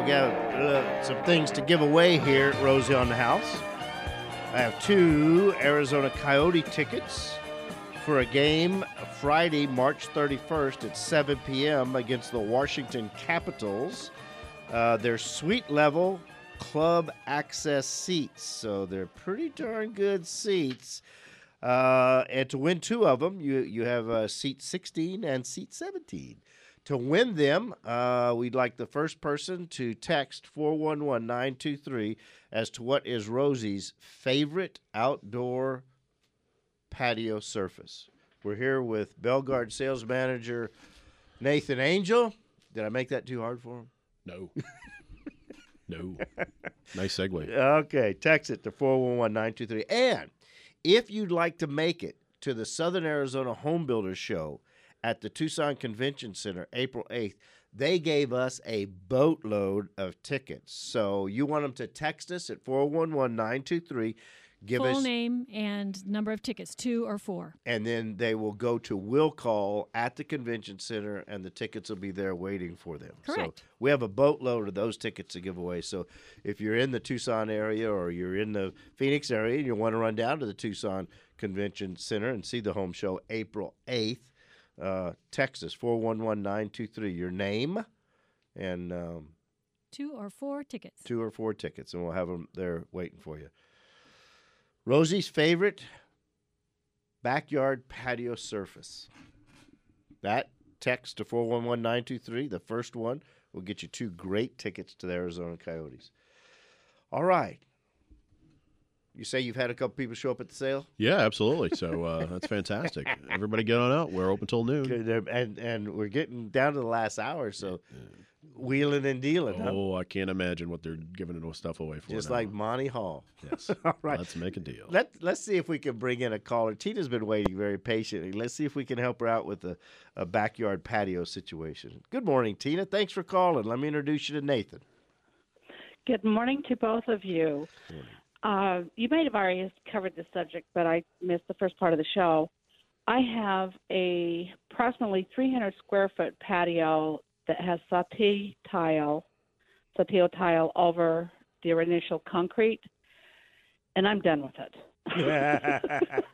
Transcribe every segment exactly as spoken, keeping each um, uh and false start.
we got uh, some things to give away here at Rosie on the House. I have two Arizona Coyote tickets for a game Friday, March thirty-first at seven p.m. against the Washington Capitals. Uh, they're suite level club access seats, so they're pretty darn good seats. Uh, and to win two of them, you, you have uh, seat sixteen and seat seventeen. To win them, uh, we'd like the first person to text four one one nine two three as to what is Rosie's favorite outdoor patio surface. We're here with Belgard sales manager Nathan Angel. Did I make that too hard for him? No. No. Nice segue. Okay, text it to four one one nine two three. And if you'd like to make it to the Southern Arizona Home Builders Show at the Tucson Convention Center, April eighth, they gave us a boatload of tickets. So you want them to text us at four one one nine two three. Give Full us name and number of tickets, two or four. And then they will go to Will Call at the convention center, and the tickets will be there waiting for them. Correct. So we have a boatload of those tickets to give away. So if you're in the Tucson area or you're in the Phoenix area and you want to run down to the Tucson Convention Center and see the home show April eighth, uh, text us four one one nine two three, your name and um, two or four tickets. Two or four tickets, and we'll have them there waiting for you. Rosie's favorite backyard patio surface. That text to four one one nine two three, the first one, will get you two great tickets to the Arizona Coyotes. All right. You say you've had a couple people show up at the sale? Yeah, absolutely. So uh, that's fantastic. Everybody get on out. We're open till noon. And and we're getting down to the last hour, so wheeling and dealing. Oh, huh? I can't imagine what they're giving no stuff away for. Just now. like Monty Hall. Yes. All right. Let's make a deal. Let, let's see if we can bring in a caller. Tina's been waiting very patiently. Let's see if we can help her out with a, a backyard patio situation. Good morning, Tina. Thanks for calling. Let me introduce you to Nathan. Good morning to both of you. Uh, you may have already covered this subject, but I missed the first part of the show. I have a approximately three hundred square foot patio that has saute tile, sauteo tile over the initial concrete, and I'm done with it.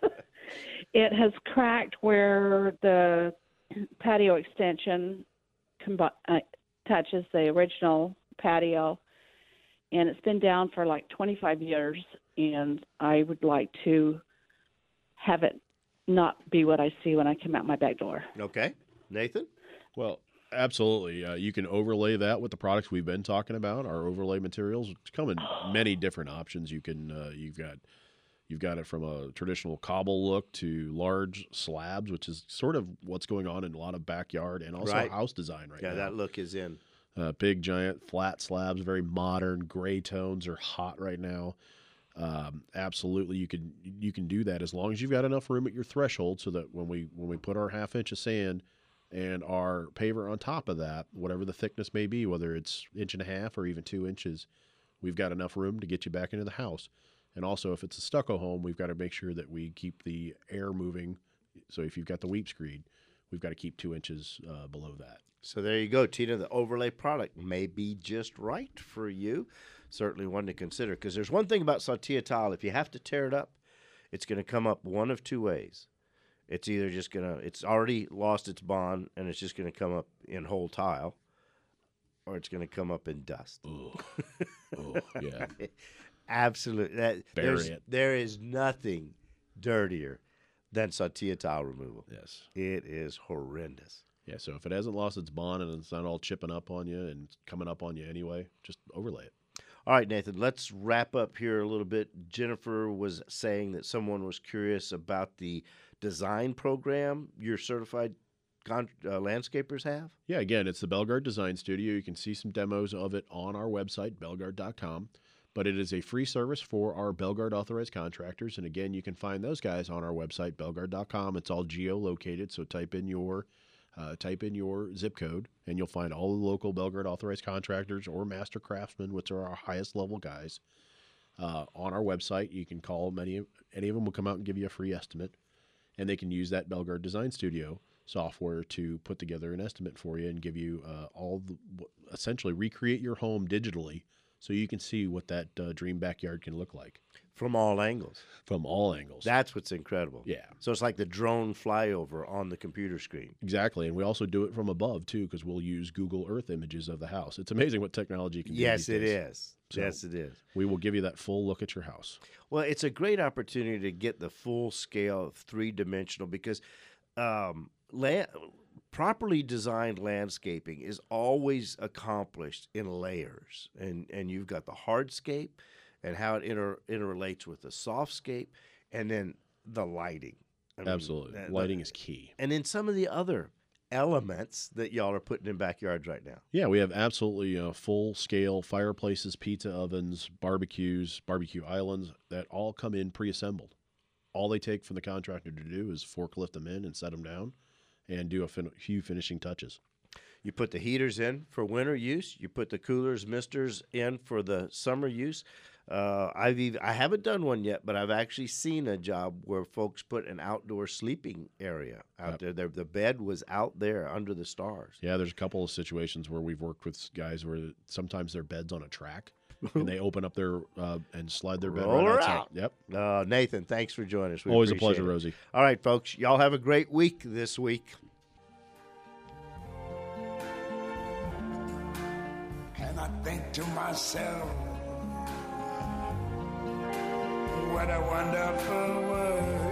It has cracked where the patio extension combi- uh, touches the original patio, and it's been down for like twenty-five years, and I would like to have it not be what I see when I come out my back door. Okay. Nathan? Well, absolutely. Uh, you can overlay that with the products we've been talking about. Our overlay materials come in many different options. You can uh, you've got you've got it from a traditional cobble look to large slabs, which is sort of what's going on in a lot of backyard and also Right. house design right Yeah, now. that look is in. Uh, big, giant, flat slabs, very modern. Gray tones are hot right now. Um, absolutely, you can you can do that as long as you've got enough room at your threshold, so that when we when we put our half inch of sand and our paver on top of that, whatever the thickness may be, whether it's inch and a half or even two inches, we've got enough room to get you back into the house. And also, if it's a stucco home, we've got to make sure that we keep the air moving. So if you've got the weep screed, we've got to keep two inches uh, below that. So there you go, Tina. The overlay product may be just right for you. Certainly one to consider, because there's one thing about sauteo tile. If you have to tear it up, it's going to come up one of two ways. It's either just going to, it's already lost its bond, and it's just going to come up in whole tile, or it's going to come up in dust. Oh, oh yeah. Absolutely. That, Bury there's, it. There is nothing dirtier than sauteo tile removal. Yes. It is horrendous. Yeah, so if it hasn't lost its bond and it's not all chipping up on you and coming up on you anyway, just overlay it. All right, Nathan, let's wrap up here a little bit. Jennifer was saying that someone was curious about the design program your certified con- uh, landscapers have. Yeah, again, it's the Belgard Design Studio. You can see some demos of it on our website, belgard dot com. But it is a free service for our Belgard authorized contractors. And again, you can find those guys on our website, belgard dot com. It's all geo-located, so type in your uh, type in your zip code, and you'll find all the local Belgard authorized contractors or master craftsmen, which are our highest level guys, uh, on our website. You can call them. Any, any of them will come out and give you a free estimate, and they can use that Belgard Design Studio. software to put together an estimate for you and give you uh, all the, essentially recreate your home digitally so you can see what that uh, dream backyard can look like From all angles. from all angles. That's what's incredible. Yeah. So it's like the drone flyover on the computer screen. Exactly. And we also do it from above, too, because we'll use Google Earth images of the house. It's amazing what technology can do. Yes, these it days. is. So- yes, it is. We will give you that full look at your house. Well, it's a great opportunity to get the full scale, three dimensional, because um, la- properly designed landscaping is always accomplished in layers, and and you've got the hardscape, and how it inter- interrelates with the softscape, and then the lighting. I mean, Absolutely. that- Lighting is key. and then some of the other elements that y'all are putting in backyards right now. Yeah, we have absolutely uh, full-scale fireplaces, pizza ovens, barbecues, barbecue islands that all come in pre-assembled. All they take from the contractor to do is forklift them in and set them down and do a fin- few finishing touches. You put the heaters in for winter use. You put the coolers, misters in for the summer use. Uh, I've even, I haven't done one yet, but I've actually seen a job where folks put an outdoor sleeping area out Yep. there. The, the bed was out there under the stars. Yeah, there's a couple of situations where we've worked with guys where sometimes their bed's on a track and they open up their uh, and slide their bed Roll her right outside. out. Yep. Uh, Nathan, thanks for joining us. We Always a appreciate pleasure, it. Rosie. All right, folks. Y'all have a great week this week. And I think to myself, what a wonderful world.